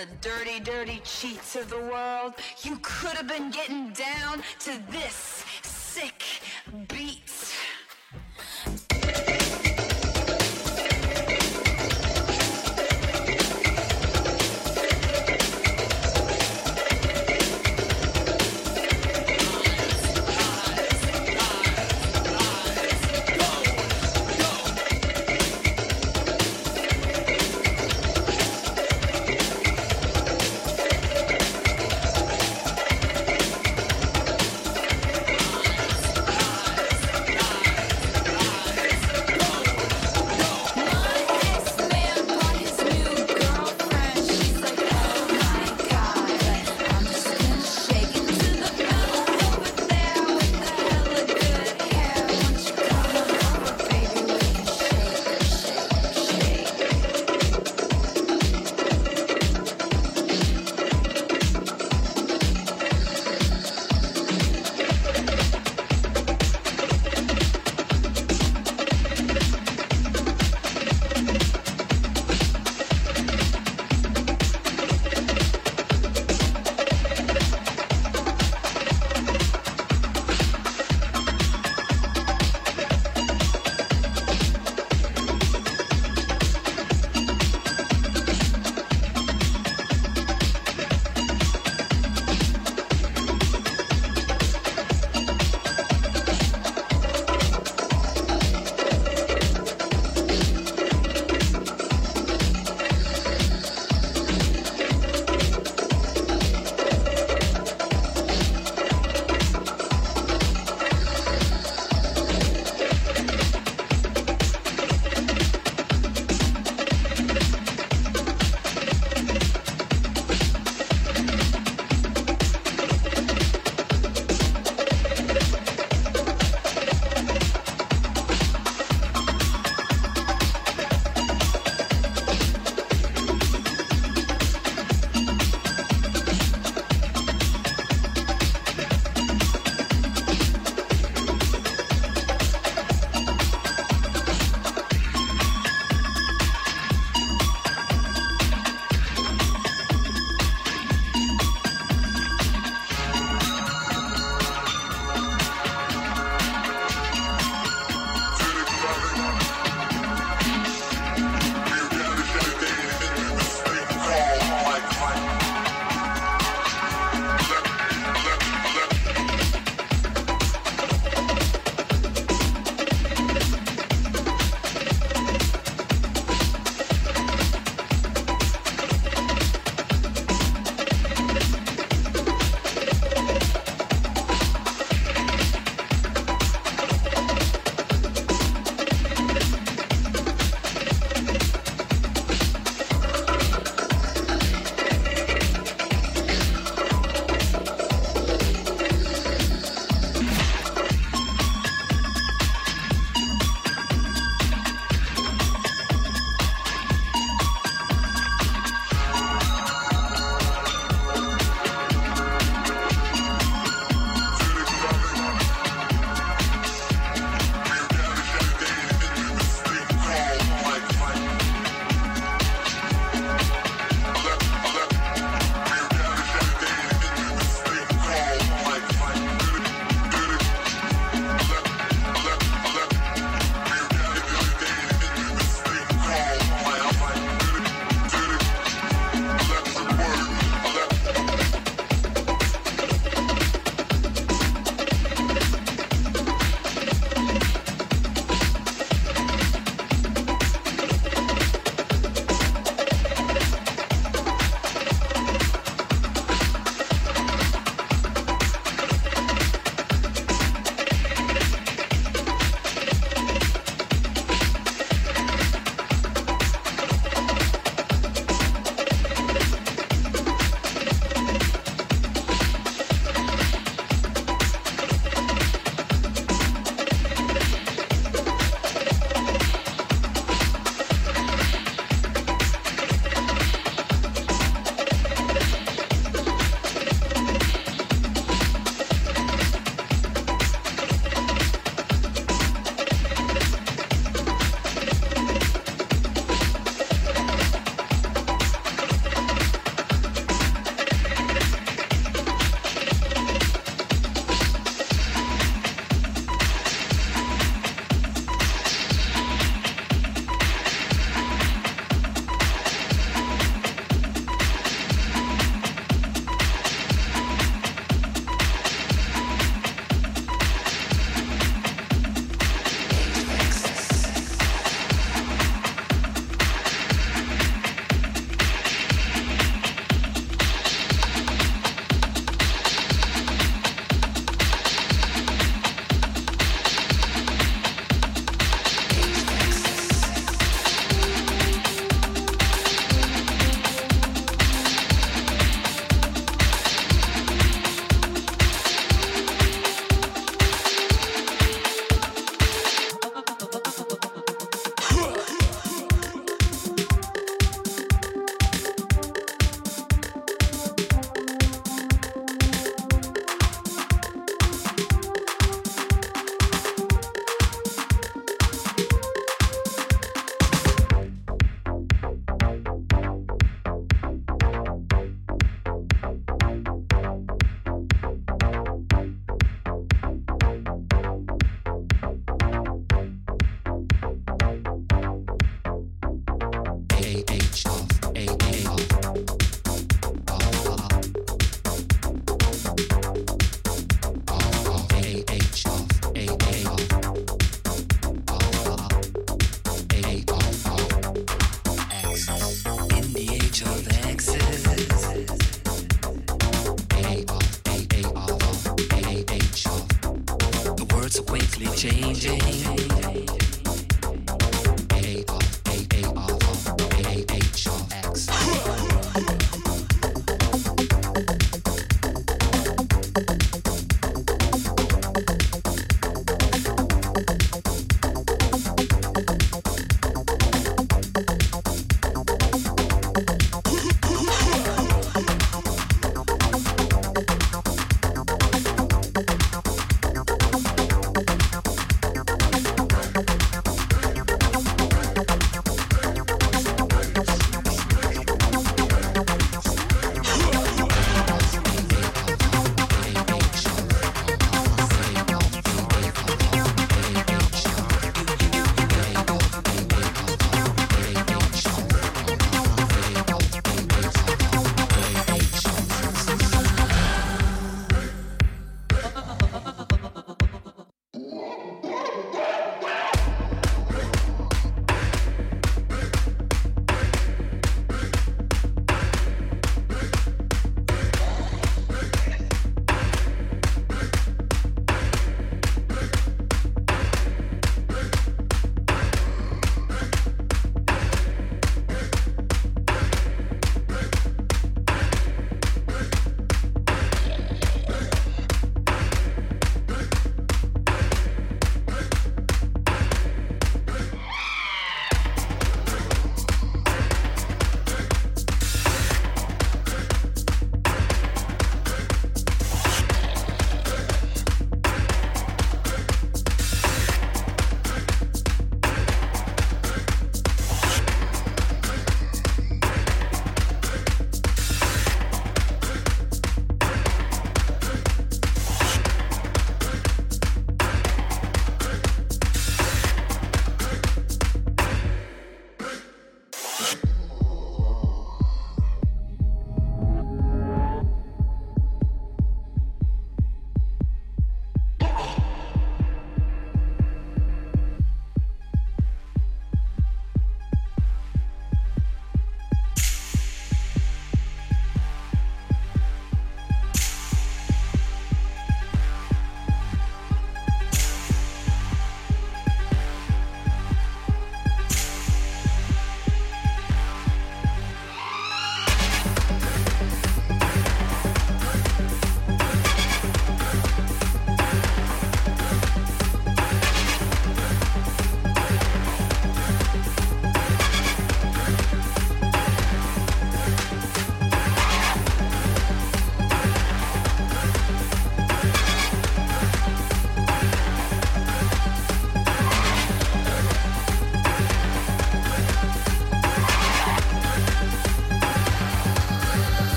the dirty, dirty cheats of the world, you could have been getting down to this sick beat.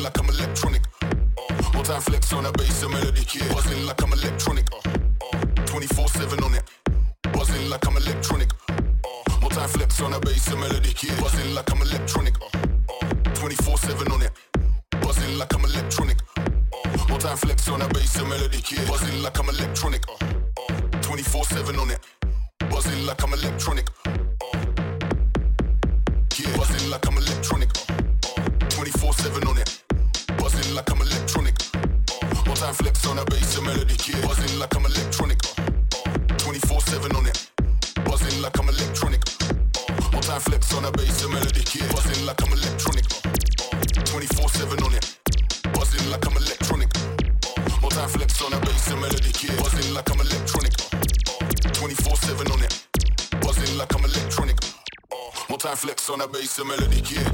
like I'm electronic. More time flex on a bass and melody, yeah. Buzzing like I'm electronic. 24/7 on it. Buzzing like I'm electronic. More time flex on a bass and melody, yeah. Buzzing like I'm electronic. 24/7 on it. Buzzing like I'm electronic. More time flex on a bass and melody, yeah. Buzzing like I'm electronic. 24/7 on it. Buzzing like I'm electronic. Yeah, buzzing like I'm electronic. 24/7 on it. Buzzing like I'm electronic. More time flex on a bass and melody, yeah. Buzzing like I'm electronic. 24/7 on it. Buzzing like I'm electronic. More time flex on a bass and melody, yeah. Buzzing like I'm electronic. 24/7 on it. Buzzing like I'm electronic. More time flex on a bass and melody, yeah. Buzzing like I'm electronic. 24/7 on it. Buzzing like I'm electronic. More time flex on a bass and melody, yeah.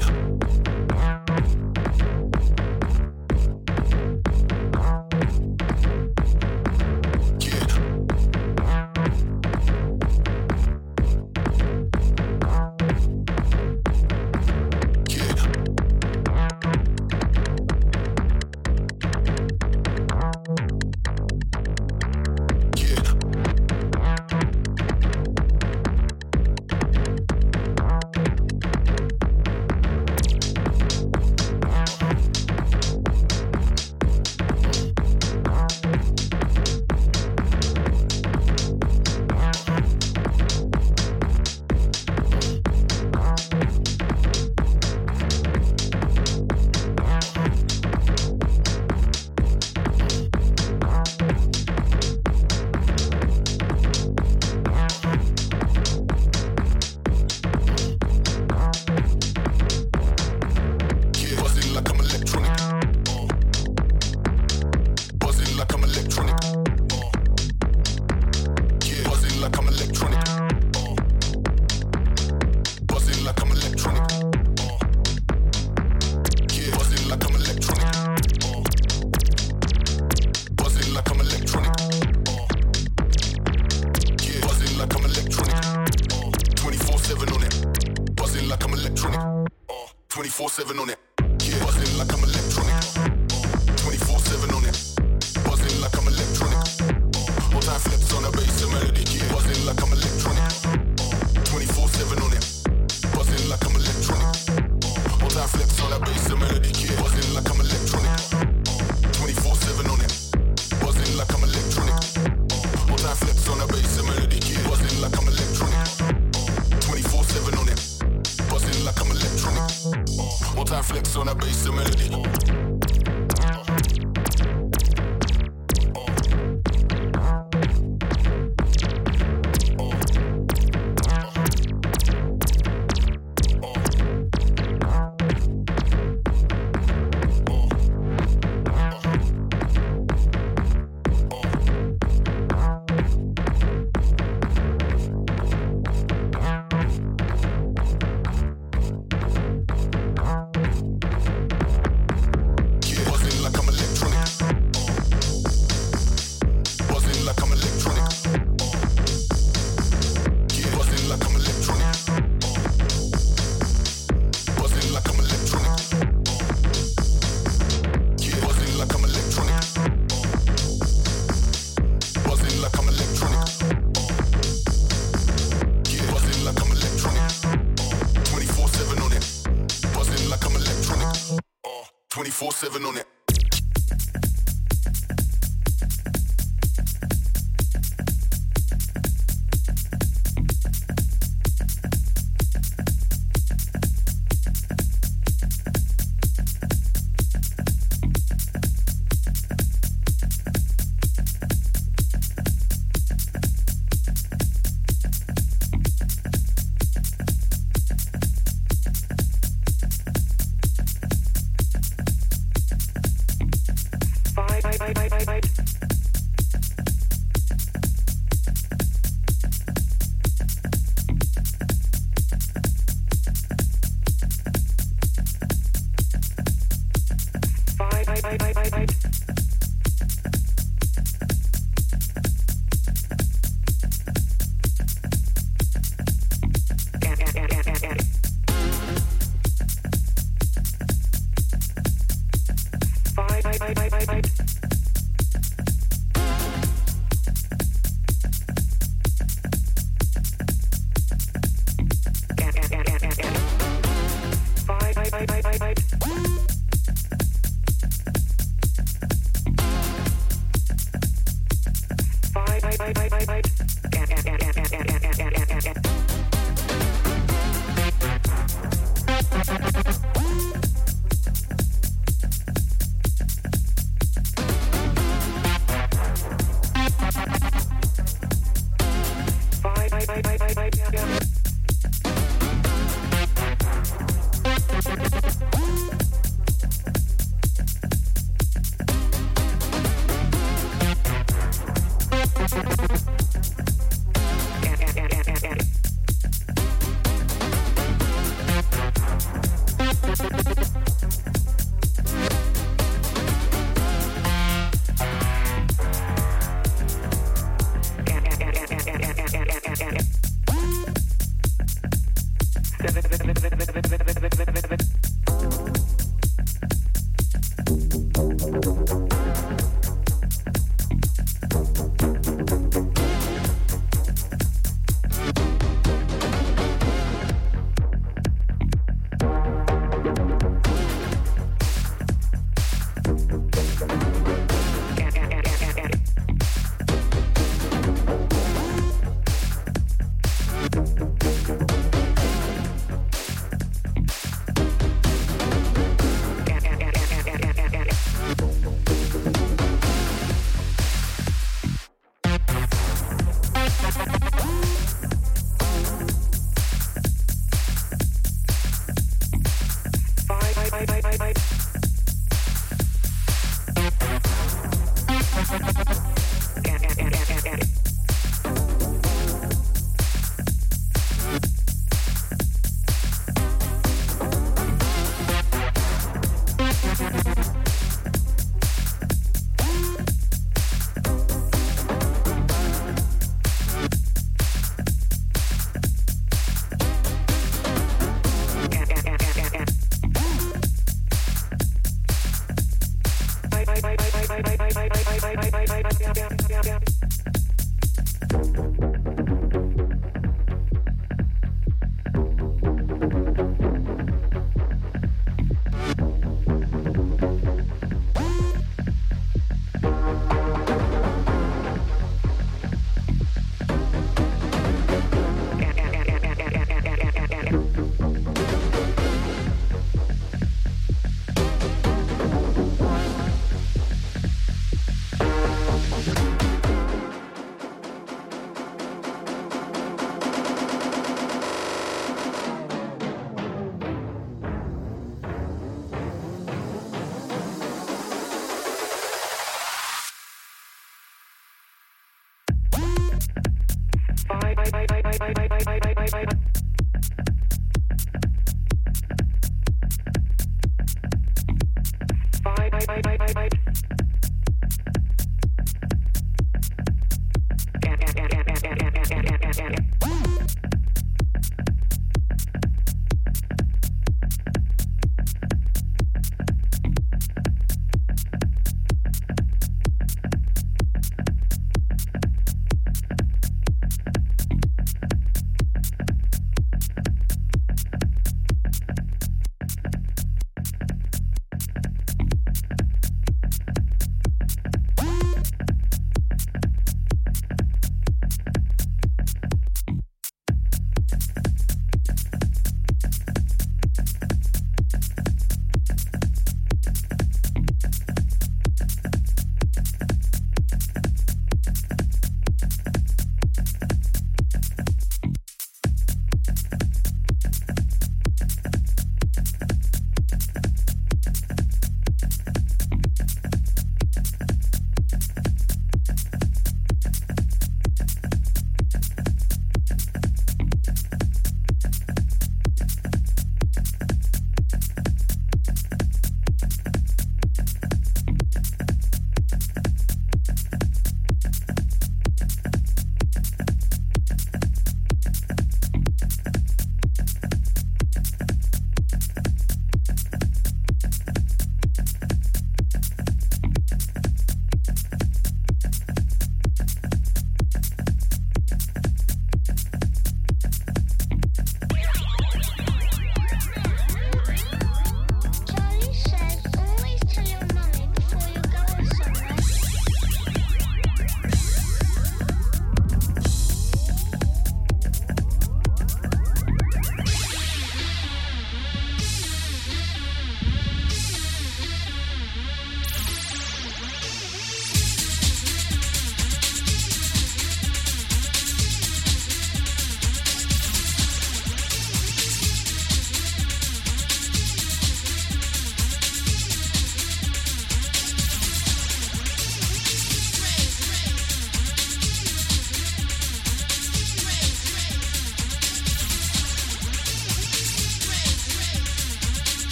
On it.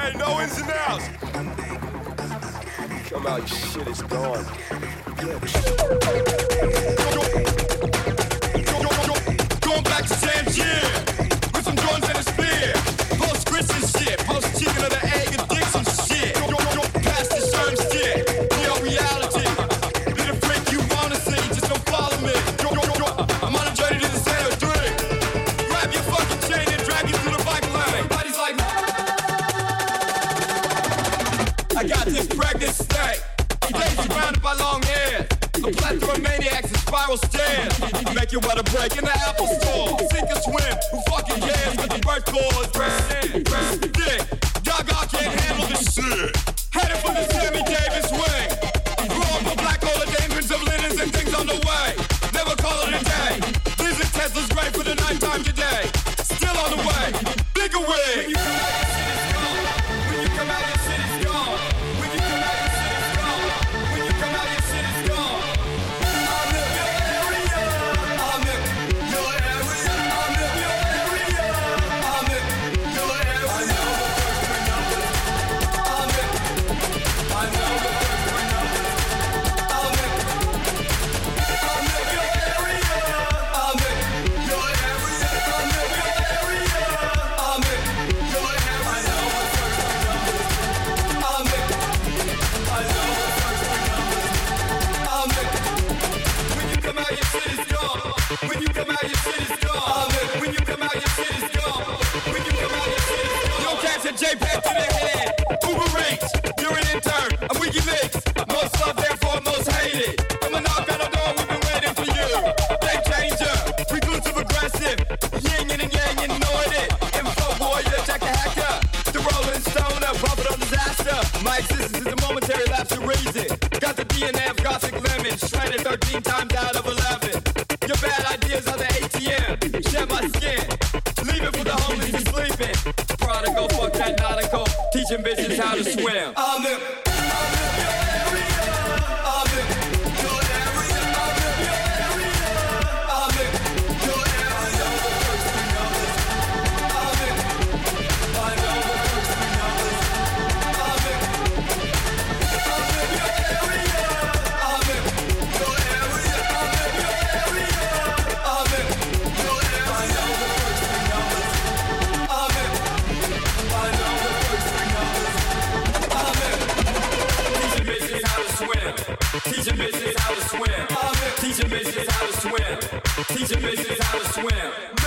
Hey, no ins and outs. Come out, your shit is gone. Going back to Tangier with some guns and a spear. Post grits and shit, post chicken of the egg and dicks and shit. Past the sherm shit, real reality. Be the freak you wanna see, just don't follow me. I'm on a journey to the center of drink. Grab your fucking chain and drag you through the bike lane. Body's like, I got this pregnant snake. Days surrounded by long hair. A plethora of maniacs and spiral stairs. Make you wanna break in the Apple store. Sink or swim, who fucking cares? But the birth cause press dick. Gaga can't handle this shit. Headed for the Sammy Davis wing. Growing for black hole of demons of linens and things on the way. Never call it a day. These are Tesla's great for the nighttime today. Still on the way. Bigger wing. When you come out, your shit is gone. When you come out, your shit is gone. When you come out, your shit is gone. I'm in your area. I'm in your area. I'm in your area. I'm in your area. I know the first three numbers. I'm in. I know the first three numbers. I'm in your area. I'm in your area. I'm in your area. I'm in your area. I know the first three numbers. I'm in. I know the first three numbers. I'm in. When you come out, your shit is gone. When you come out, your shit is gone. I'm in. When you come out, your shit is gone. When you come out, your shit is gone. Yo, catch a JPEG to the head. Uber Eats, you're an intern. I'm WikiLeaks. Most loved, therefore most hated. Come and knock on the door, we've been waiting for you. Game changer, reclusive aggressive. Yin and yang, you know it. Info warrior, check a hacker. The Rolling Stoner, prophet of disaster. My existence is a momentary lapse of reason. Got the DNA of Gothic lemon, shredded 13 times out of 11. Your bad ideas are the ATM. Shed my skin, leave it for the homeless and sleeping. Prodigal, fuck that nautical, teaching bitches how to swim. I'm in your area. I'm in your area. I'm in your area. I'm in your area. I know the first three numbers. I'm in. I know the first three numbers. I'm in. I'm in your area. I'm in your area. I'm in your area. I'm in your area. I know the first three numbers. I'm in. I know the first three numbers. I'm in. Teaching bitches how to swim. Teaching bitches how to swim. I'm in. Teaching bitches how to swim. Teaching bitches how to swim.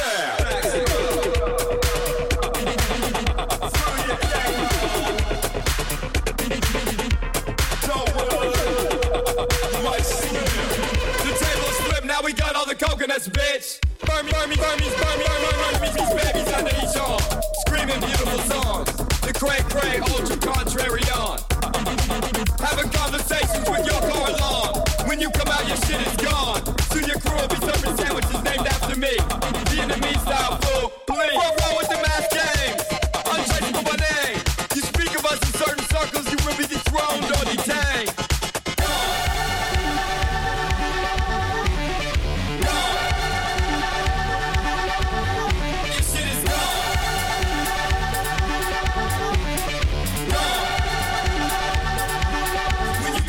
The table's flipped, now we got all the coconuts, bitch. Burn me, these babies under each arm. Screaming beautiful songs. The cray, ultra contrary on. Having conversations with your car alarm. When you come out, your shit is gone. Soon your crew will be serving sandwiches named after me. Vietnamese style food, please. What's wrong with the mass games? Untraceable by name. You speak of us in certain circles, you will be dethroned or detained. Your shit is gone. When you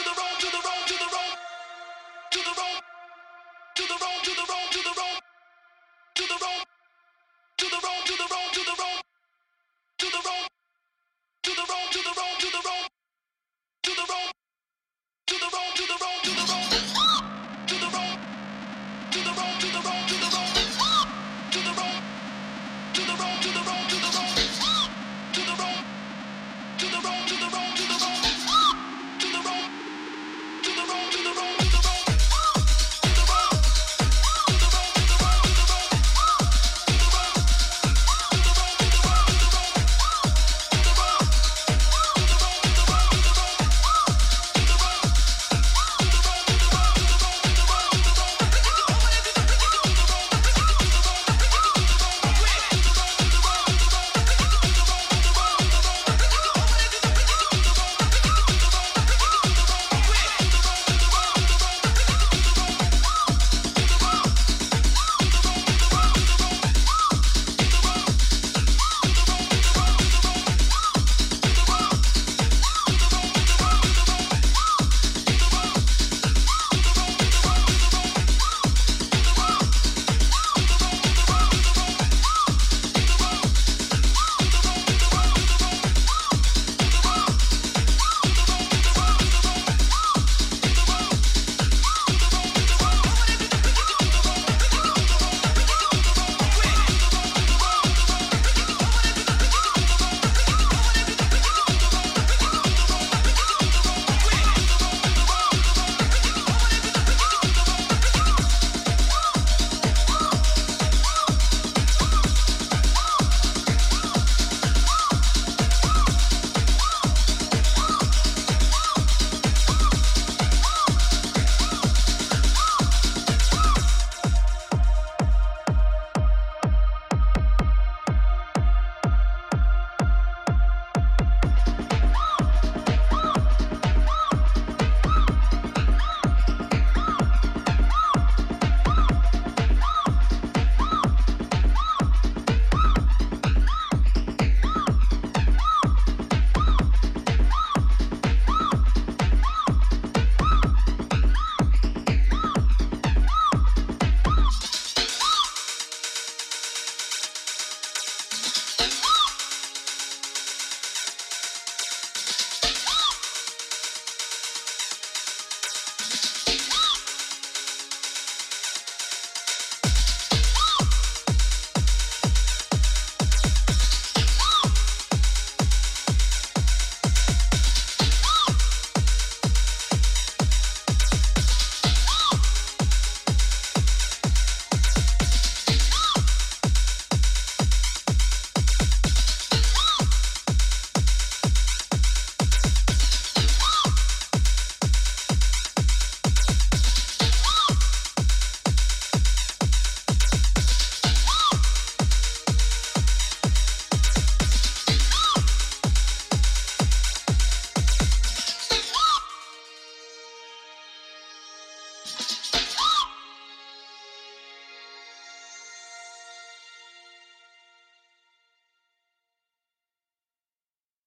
the road.